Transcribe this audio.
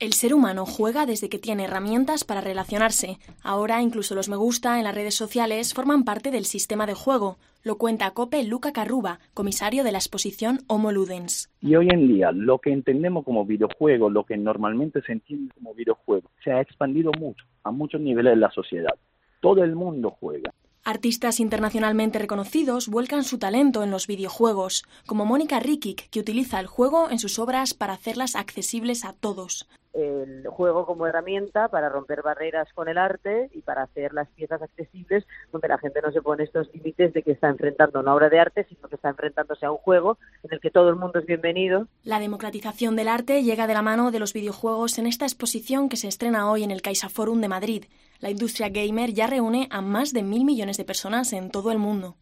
El ser humano juega desde que tiene herramientas para relacionarse. Ahora incluso los me gusta en las redes sociales forman parte del sistema de juego. Lo cuenta a COPE Luca Carruba, comisario de la exposición Homo Ludens. Y hoy en día lo que entendemos como videojuego, lo que normalmente se entiende como videojuego, se ha expandido mucho, a muchos niveles de la sociedad. Todo el mundo juega. Artistas internacionalmente reconocidos vuelcan su talento en los videojuegos, como Mónica Rikic, que utiliza el juego en sus obras para hacerlas accesibles a todos. El juego como herramienta para romper barreras con el arte y para hacer las piezas accesibles, donde la gente no se pone estos límites de que está enfrentando una obra de arte, sino que está enfrentándose a un juego en el que todo el mundo es bienvenido. La democratización del arte llega de la mano de los videojuegos en esta exposición que se estrena hoy en el CaixaForum de Madrid. La industria gamer ya reúne a más de 1.000 millones de personas en todo el mundo.